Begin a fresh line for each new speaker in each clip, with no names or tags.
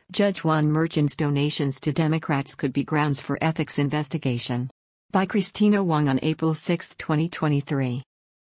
Judge Juan Merchan's donations to Democrats could be grounds for ethics investigation. By Christina Wong on April 6, 2023.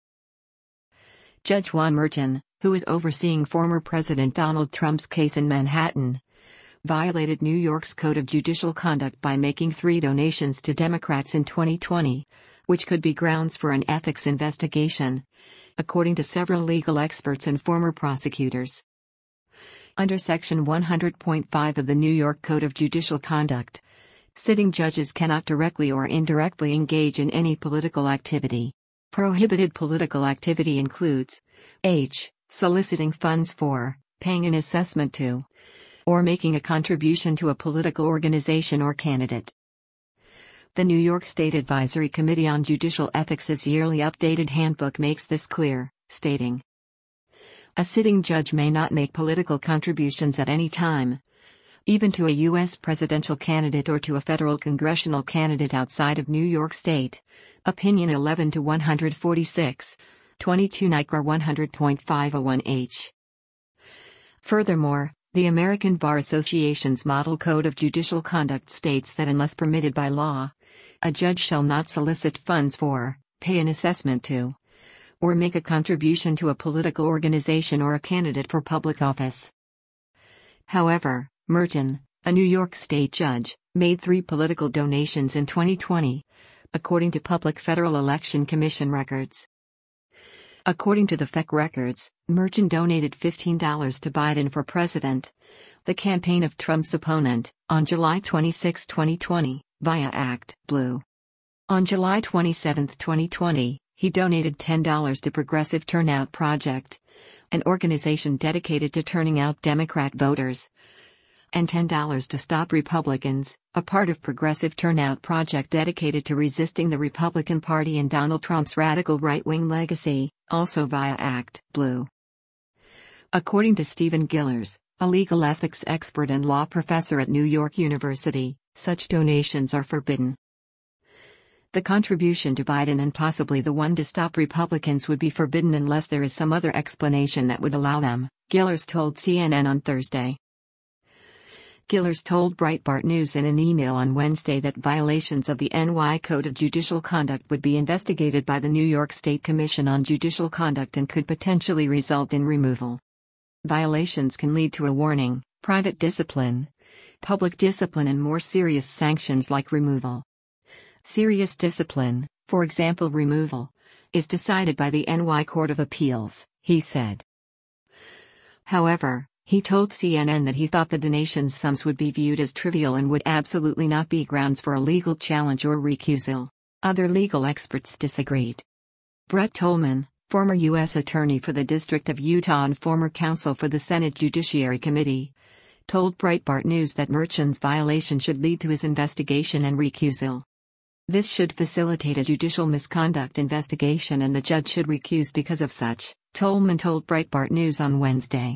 Judge Juan Merchan, who is overseeing former President Donald Trump's case in Manhattan, violated New York's Code of Judicial Conduct by making 3 donations to Democrats in 2020, which could be grounds for an ethics investigation, according to several legal experts and former prosecutors. Under Section 100.5 of the New York Code of Judicial Conduct, sitting judges cannot directly or indirectly engage in any political activity. Prohibited political activity includes h. soliciting funds for, paying an assessment to, or making a contribution to a political organization or candidate. The New York State Advisory Committee on Judicial Ethics' yearly updated handbook makes this clear, stating, "A sitting judge may not make political contributions at any time, even to a U.S. presidential candidate or to a federal congressional candidate outside of New York State." Opinion 11-146, 22 NYCR 100.501H. Furthermore, the American Bar Association's Model Code of Judicial Conduct states that unless permitted by law, a judge shall not solicit funds for, pay an assessment to, or make a contribution to a political organization or a candidate for public office. However, Merchan, a New York State judge, made 3 political donations in 2020, according to Public Federal Election Commission records. According to the FEC records, Merchan donated $15 to Biden for president, the campaign of Trump's opponent, on July 26, 2020, via ActBlue. On July 27, 2020, he donated $10 to Progressive Turnout Project, an organization dedicated to turning out Democrat voters, and $10 to Stop Republicans, a part of Progressive Turnout Project dedicated to resisting the Republican Party and Donald Trump's radical right-wing legacy, also via ActBlue. According to Stephen Gillers, a legal ethics expert and law professor at New York University, such donations are forbidden. The contribution to Biden and possibly the one to Stop Republicans would be forbidden unless there is some other explanation that would allow them, Gillers told CNN on Thursday. Gillers told Breitbart News in an email on Wednesday that violations of the NY Code of Judicial Conduct would be investigated by the New York State Commission on Judicial Conduct and could potentially result in removal. Violations can lead to a warning, private discipline, public discipline, and more serious sanctions like removal. Serious discipline, for example removal, is decided by the NY Court of Appeals, he said. However, he told CNN that he thought the donations sums would be viewed as trivial and would absolutely not be grounds for a legal challenge or recusal. Other legal experts disagreed. Brett Tolman, former U.S. Attorney for the District of Utah and former counsel for the Senate Judiciary Committee, told Breitbart News that Merchan's violation should lead to his investigation and recusal. This should facilitate a judicial misconduct investigation and the judge should recuse because of such, Tolman told Breitbart News on Wednesday.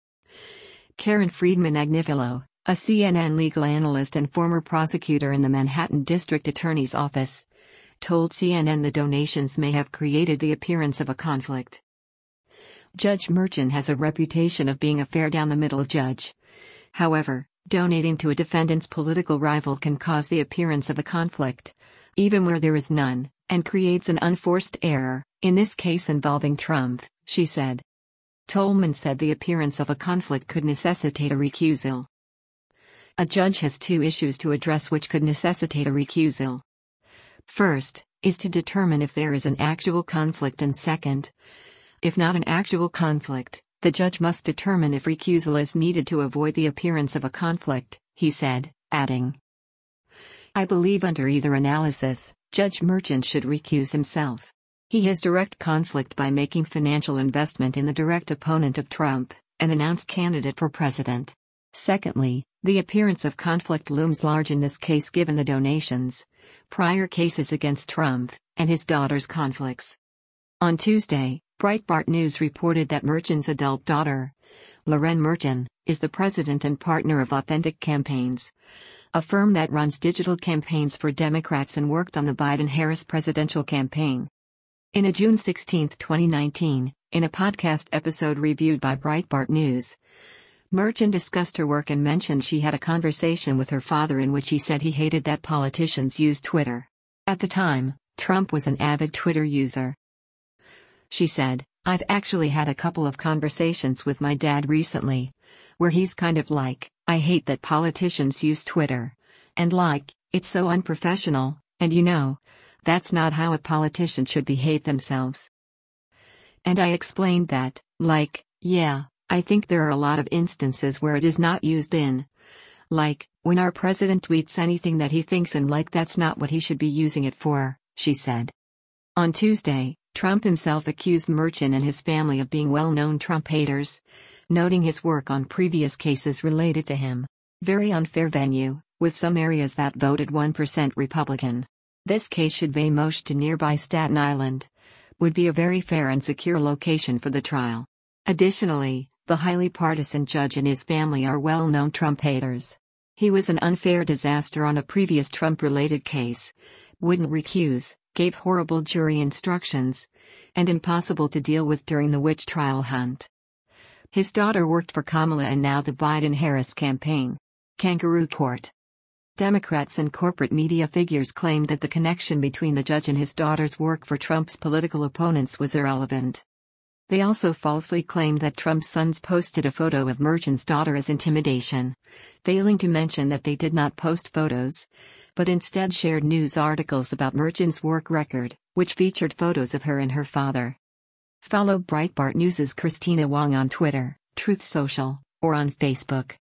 Karen Friedman Agnifilo, a CNN legal analyst and former prosecutor in the Manhattan District Attorney's Office, told CNN the donations may have created the appearance of a conflict. Judge Merchan has a reputation of being a fair-down-the-middle judge. However, donating to a defendant's political rival can cause the appearance of a conflict, even where there is none, and creates an unforced error, in this case involving Trump, she said. Tolman said the appearance of a conflict could necessitate a recusal. A judge has 2 issues to address which could necessitate a recusal. First, is to determine if there is an actual conflict, and second, if not an actual conflict, the judge must determine if recusal is needed to avoid the appearance of a conflict, he said, adding, "I believe under either analysis, Judge Merchan should recuse himself. He has direct conflict by making financial investment in the direct opponent of Trump, an announced candidate for president. Secondly, the appearance of conflict looms large in this case given the donations, prior cases against Trump, and his daughter's conflicts." On Tuesday, Breitbart News reported that Merchan's adult daughter, Lauren Merchan, is the president and partner of Authentic Campaigns, a firm that runs digital campaigns for Democrats and worked on the Biden-Harris presidential campaign. In a June 16, 2019, in a podcast episode reviewed by Breitbart News, Merchant discussed her work and mentioned she had a conversation with her father in which he said he hated that politicians use Twitter. At the time, Trump was an avid Twitter user. She said, "I've actually had a couple of conversations with my dad recently, where he's kind of like, I hate that politicians use Twitter. And like, it's so unprofessional, and that's not how a politician should behave themselves. And I explained that, yeah, I think there are a lot of instances where it is not used in. Like, when our president tweets anything that he thinks and that's not what he should be using it for," she said. On Tuesday, Trump himself accused Merchant and his family of being well-known Trump haters, noting his work on previous cases related to him. "Very unfair venue, with some areas that voted 1% Republican. This case should be moved to nearby Staten Island. Would be a very fair and secure location for the trial." Additionally, the highly partisan judge and his family are well-known Trump haters. He was an unfair disaster on a previous Trump-related case, wouldn't recuse, gave horrible jury instructions, and impossible to deal with during the witch trial hunt. His daughter worked for Kamala and now the Biden-Harris campaign. Kangaroo Court. Democrats and corporate media figures claimed that the connection between the judge and his daughter's work for Trump's political opponents was irrelevant. They also falsely claimed that Trump's sons posted a photo of Merchant's daughter as intimidation, failing to mention that they did not post photos, but instead shared news articles about Merchant's work record, which featured photos of her and her father. Follow Breitbart News' Christina Wong on Twitter, Truth Social, or on Facebook.